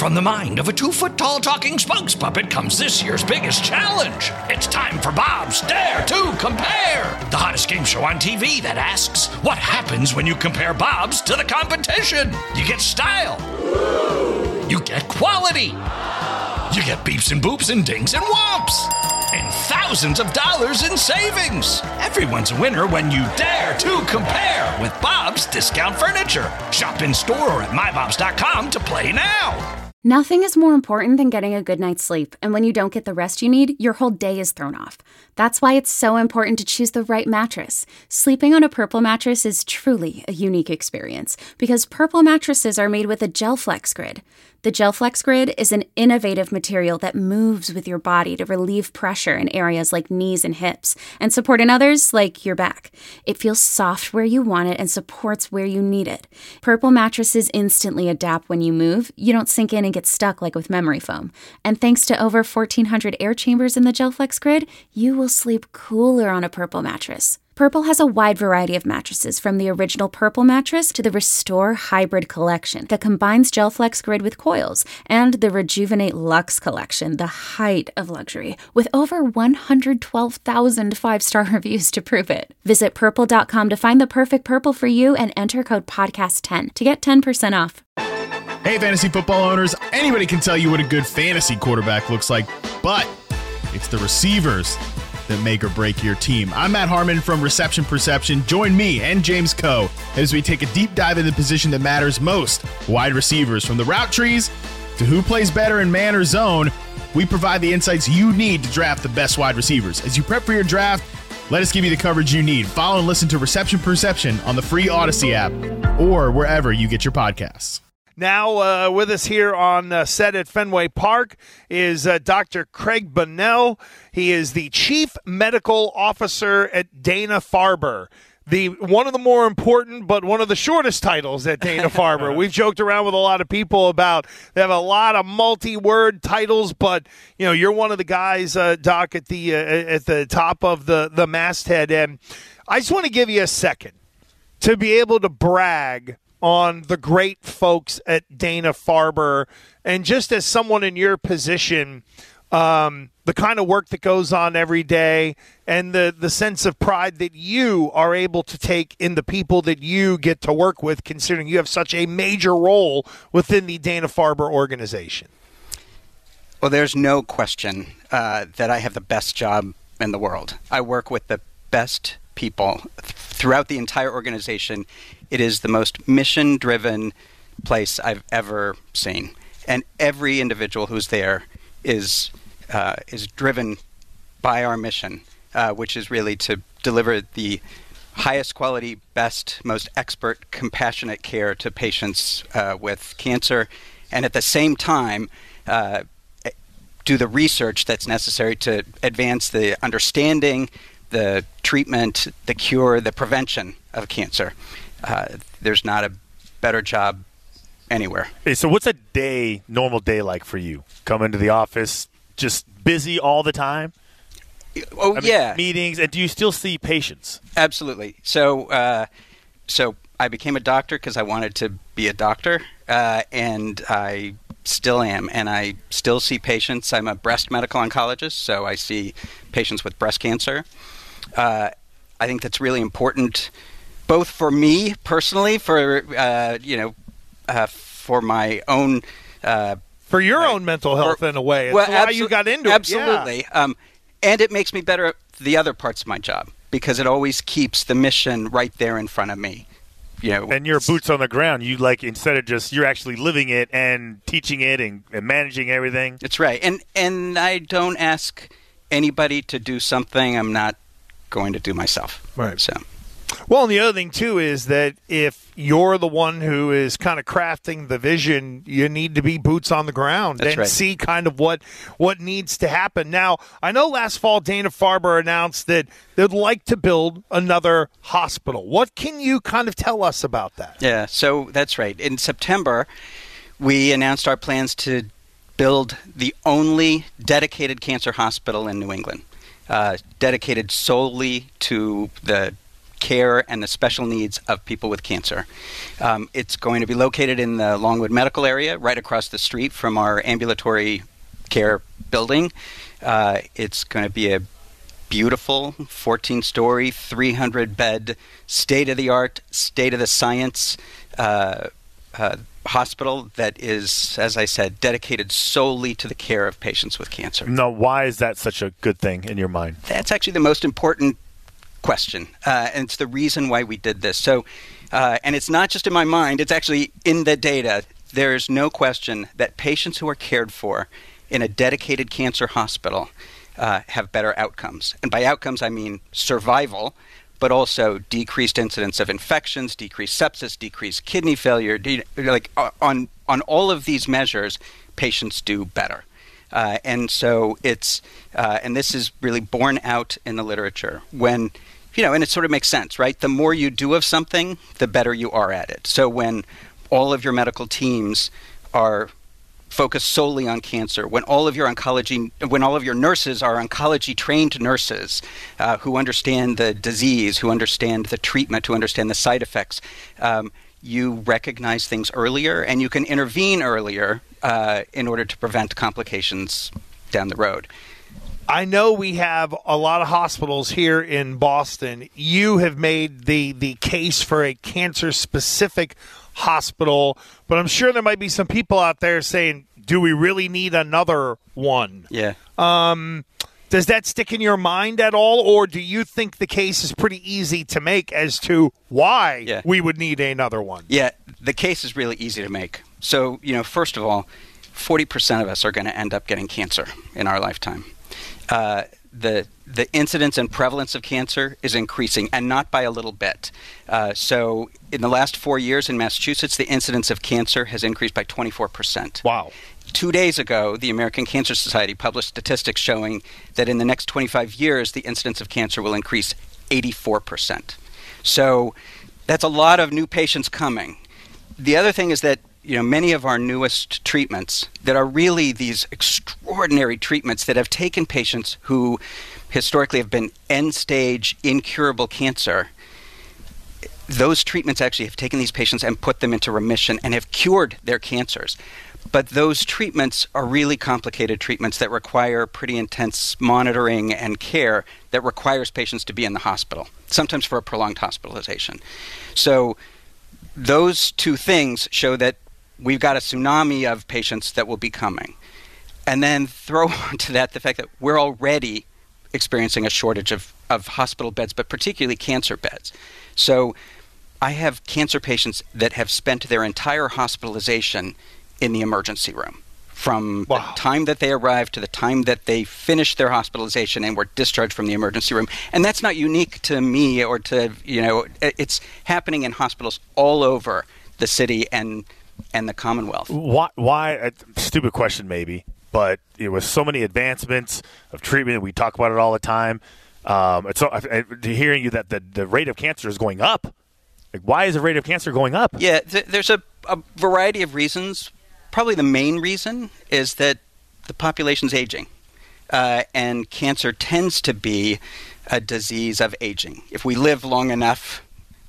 From the mind of a 2-foot-tall talking spokes puppet comes this year's biggest challenge. It's time for Bob's Dare to Compare, the hottest game show on TV that asks, what happens when you compare Bob's to the competition? You get style. You get quality. You get beeps and boops and dings and whomps. And thousands of dollars in savings. Everyone's a winner when you dare to compare with Bob's Discount Furniture. Shop in store or at mybobs.com to play now. Nothing is more important than getting a good night's sleep, and when you don't get the rest you need, your whole day is thrown off. That's why it's so important to choose the right mattress. Sleeping on a Purple mattress is truly a unique experience, because Purple mattresses are made with a GelFlex Grid. The GelFlex Grid is an innovative material that moves with your body to relieve pressure in areas like knees and hips, and support in others like your back. It feels soft where you want it and supports where you need it. Purple mattresses instantly adapt when you move. You don't sink in and get stuck like with memory foam. And thanks to over 1,400 air chambers in the GelFlex Grid, you will sleep cooler on a Purple mattress. Purple has a wide variety of mattresses, from the original Purple mattress to the Restore Hybrid collection that combines GelFlex Grid with coils, and the Rejuvenate Luxe collection, the height of luxury, with over 112,000 five-star reviews to prove it. Visit Purple.com to find the perfect Purple for you and enter code podcast10 to get 10% off. Hey, fantasy football owners, anybody can tell you what a good fantasy quarterback looks like, but it's the receivers that make or break your team. I'm Matt Harmon from Reception Perception. Join me and James Coe as we take a deep dive into the position that matters most, wide receivers. From the route trees to who plays better in man or zone, we provide the insights you need to draft the best wide receivers. As you prep for your draft, let us give you the coverage you need. Follow and listen to Reception Perception on the free Odyssey app or wherever you get your podcasts. Now with us here on set at Fenway Park is Dr. Craig Bunnell. He is the Chief Medical Officer at Dana-Farber. One of the more important, but one of the shortest titles at Dana-Farber. We've joked around with a lot of people about they have a lot of multi-word titles, but you're one of the guys, Doc, at the top of the masthead. And I just want to give you a second to be able to brag on the great folks at Dana-Farber, and just as someone in your position, the kind of work that goes on every day and the sense of pride that you are able to take in the people that you get to work with, considering you have such a major role within the Dana-Farber organization. Well, there's no question that I have the best job in the world. I work with the best people throughout the entire organization. It is the most mission-driven place I've ever seen, and every individual who's there is driven by our mission, which is really to deliver the highest quality, best, most expert, compassionate care to patients with cancer, and at the same time do the research that's necessary to advance the understanding, the treatment, the cure, the prevention of cancer. There's not a better job anywhere. Hey, so what's a normal day like for you? Come into the office, just busy all the time? Yeah. Meetings, and do you still see patients? Absolutely. So I became a doctor because I wanted to be a doctor, and I still am, and I still see patients. I'm a breast medical oncologist, so I see patients with breast cancer. I think that's really important, both for me personally, for for my own, for your own mental health in a way. It's why you got into it. Absolutely, yeah. And it makes me better at the other parts of my job because it always keeps the mission right there in front of me. And your boots on the ground. You instead of just you're actually living it and teaching it and managing everything. That's right. And I don't ask anybody to do something I'm not going to do myself. Right. So. Well, and the other thing, too, is that if you're the one who is kind of crafting the vision, you need to be boots on the ground and see kind of what needs to happen. Now, I know last fall Dana-Farber announced that they'd like to build another hospital. What can you kind of tell us about that? Yeah, so that's right. In September, we announced our plans to build the only dedicated cancer hospital in New England, dedicated solely to the care and the special needs of people with cancer. It's going to be located in the Longwood Medical area, right across the street from our ambulatory care building. It's going to be a beautiful 14-story, 300-bed, state-of-the-art, state-of-the-science hospital that is, as I said, dedicated solely to the care of patients with cancer. Now, why is that such a good thing in your mind? That's actually the most important question, and it's the reason why we did this. So, and it's not just in my mind, it's actually in the data. There's no question that patients who are cared for in a dedicated cancer hospital have better outcomes. And by outcomes, I mean survival, but also decreased incidence of infections, decreased sepsis, decreased kidney failure. On all of these measures, patients do better. And so it's, and this is really borne out in the literature when, and it sort of makes sense, right? The more you do of something, the better you are at it. So when all of your medical teams are focused solely on cancer, when all of your nurses are oncology trained nurses who understand the disease, who understand the treatment, who understand the side effects, you recognize things earlier and you can intervene earlier in order to prevent complications down the road. I know we have a lot of hospitals here in Boston. You have made the case for a cancer-specific hospital, but I'm sure there might be some people out there saying, do we really need another one? Yeah. Does that stick in your mind at all, or do you think the case is pretty easy to make as to why we would need another one? Yeah, the case is really easy to make. So, first of all, 40% of us are going to end up getting cancer in our lifetime. The incidence and prevalence of cancer is increasing, and not by a little bit. So in the last 4 years in Massachusetts, the incidence of cancer has increased by 24%. Wow. 2 days ago, the American Cancer Society published statistics showing that in the next 25 years, the incidence of cancer will increase 84%. So that's a lot of new patients coming. The other thing is that many of our newest treatments that are really these extraordinary treatments that have taken patients who historically have been end-stage, incurable cancer, those treatments actually have taken these patients and put them into remission and have cured their cancers. But those treatments are really complicated treatments that require pretty intense monitoring and care that requires patients to be in the hospital, sometimes for a prolonged hospitalization. So those two things show that we've got a tsunami of patients that will be coming. And then throw onto that the fact that we're already experiencing a shortage of hospital beds, but particularly cancer beds. So I have cancer patients that have spent their entire hospitalization in the emergency room, from the time that they arrived to the time that they finished their hospitalization and were discharged from the emergency room. And that's not unique to me or to, it's happening in hospitals all over the city and the Commonwealth. Why? A stupid question maybe, but with so many advancements of treatment, we talk about it all the time. Hearing you that the rate of cancer is going up. Why is the rate of cancer going up? Yeah, there's a variety of reasons. Probably the main reason is that the population's aging, and cancer tends to be a disease of aging. If we live long enough,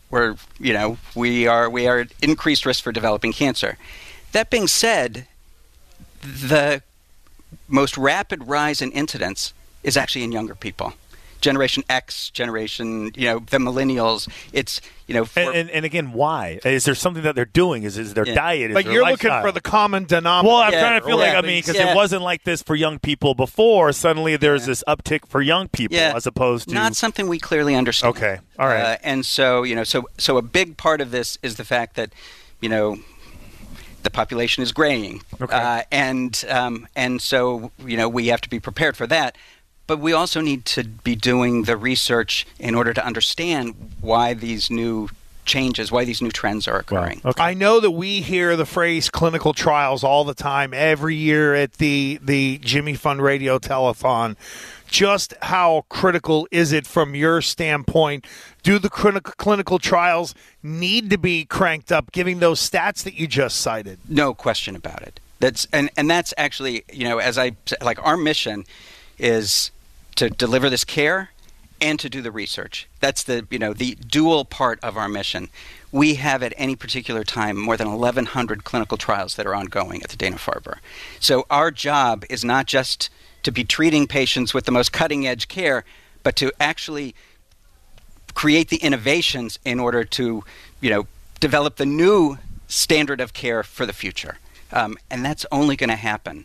we are at increased risk for developing cancer. That being said, the most rapid rise in incidence is actually in younger people. Generation X, the millennials. It's and again, why? Is there something that they're doing? Is their diet? Like you're looking for the common denominator. Well, I'm trying to feel because it wasn't like this for young people before. Suddenly, there's this uptick for young people as opposed to not something we clearly understand. Okay, all right. And so so a big part of this is the fact that the population is graying, and so we have to be prepared for that. But we also need to be doing the research in order to understand why these new changes, why these new trends are occurring. Wow. Okay. I know that we hear the phrase clinical trials all the time, every year at the Jimmy Fund Radio Telethon. Just how critical is it from your standpoint? Do the clinical trials need to be cranked up, giving those stats that you just cited? No question about it. That's actually, as our mission is to deliver this care and to do the research. That's the dual part of our mission. We have at any particular time more than 1,100 clinical trials that are ongoing at the Dana-Farber. So our job is not just to be treating patients with the most cutting-edge care, but to actually create the innovations in order to, develop the new standard of care for the future. And that's only going to happen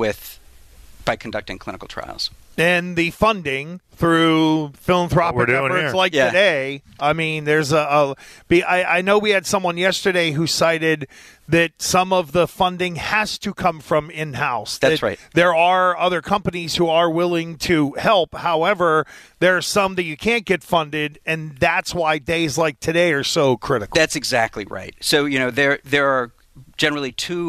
by conducting clinical trials. And the funding through philanthropic efforts like today. I mean, there's I know we had someone yesterday who cited that some of the funding has to come from in-house. That's right. There are other companies who are willing to help. However, there are some that you can't get funded, and that's why days like today are so critical. That's exactly right. So, there are generally two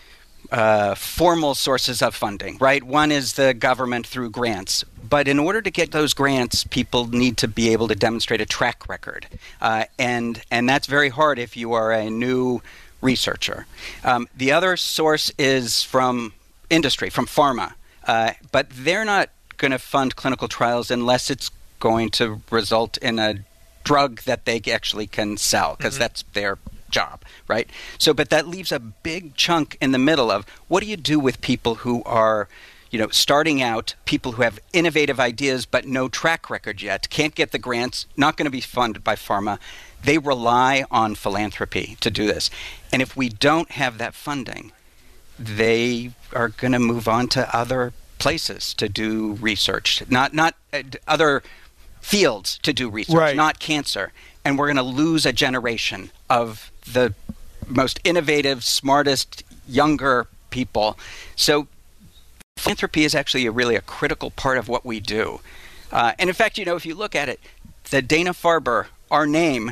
formal sources of funding, right? One is the government through grants. But in order to get those grants, people need to be able to demonstrate a track record. And that's very hard if you are a new researcher. The other source is from industry, from pharma. But they're not going to fund clinical trials unless it's going to result in a drug that they actually can sell, because that's their job, right? So, but that leaves a big chunk in the middle of what do you do with people who are, starting out, people who have innovative ideas but no track record yet, can't get the grants, not going to be funded by pharma. They rely on philanthropy to do this. And if we don't have that funding, they are going to move on to other places to do research, not other fields to do research, right. Not cancer. And we're going to lose a generation of the most innovative, smartest, younger people. So philanthropy is actually really a critical part of what we do. And in fact, if you look at it, the Dana-Farber, our name,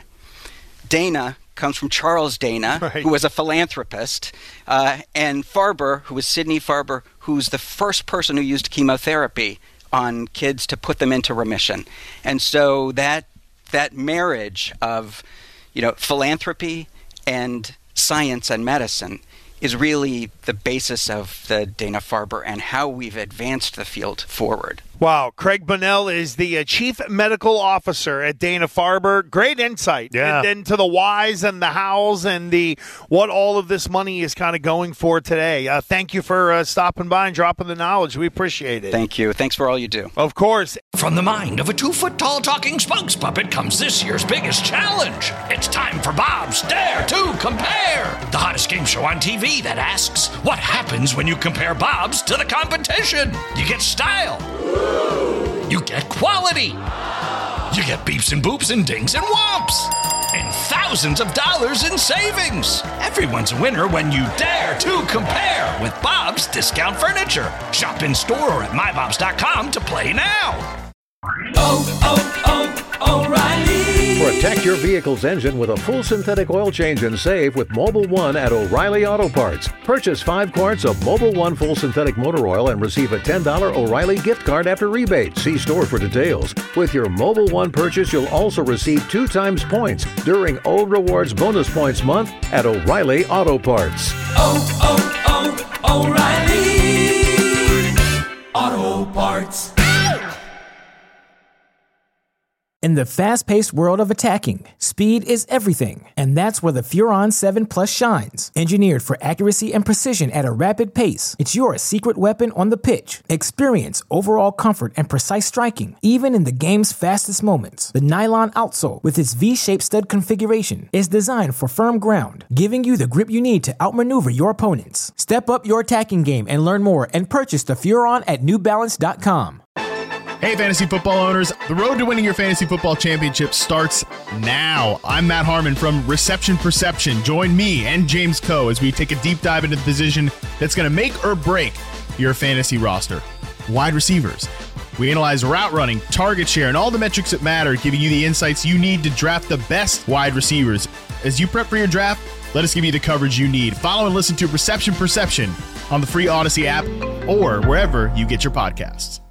Dana comes from Charles Dana, right, who was a philanthropist, and Farber, who was Sidney Farber, who's the first person who used chemotherapy on kids to put them into remission. And so that marriage of, philanthropy and science and medicine is really the basis of the Dana-Farber and how we've advanced the field forward. Wow. Craig Bunnell is the Chief Medical Officer at Dana-Farber. Great insight into the whys and the hows and what all of this money is kind of going for today. Thank you for stopping by and dropping the knowledge. We appreciate it. Thank you. Thanks for all you do. Of course. From the mind of a 2-foot-tall talking spokes puppet comes this year's biggest challenge. It's time for Bob's Dare to Compare, the hottest game show on TV that asks, what happens when you compare Bob's to the competition? You get style. You get quality. You get beeps and boops and dings and whomps. And thousands of dollars in savings. Everyone's a winner when you dare to compare with Bob's Discount Furniture. Shop in store or at mybobs.com to play now. O'Reilly. Protect your vehicle's engine with a full synthetic oil change and save with Mobil 1 at O'Reilly Auto Parts. Purchase 5 quarts of Mobil 1 full synthetic motor oil and receive a $10 O'Reilly gift card after rebate. See store for details. With your Mobil 1 purchase, you'll also receive 2 times points during O Rewards Bonus Points Month at O'Reilly Auto Parts. O'Reilly Auto Parts. In the fast-paced world of attacking, speed is everything, and that's where the Furon 7 Plus shines. Engineered for accuracy and precision at a rapid pace, it's your secret weapon on the pitch. Experience overall comfort and precise striking, even in the game's fastest moments. The nylon outsole, with its V-shaped stud configuration, is designed for firm ground, giving you the grip you need to outmaneuver your opponents. Step up your attacking game and learn more and purchase the Furon at NewBalance.com. Hey, fantasy football owners. The road to winning your fantasy football championship starts now. I'm Matt Harmon from Reception Perception. Join me and James Coe as we take a deep dive into the position that's going to make or break your fantasy roster. Wide receivers. We analyze route running, target share, and all the metrics that matter, giving you the insights you need to draft the best wide receivers. As you prep for your draft, let us give you the coverage you need. Follow and listen to Reception Perception on the free Odyssey app or wherever you get your podcasts.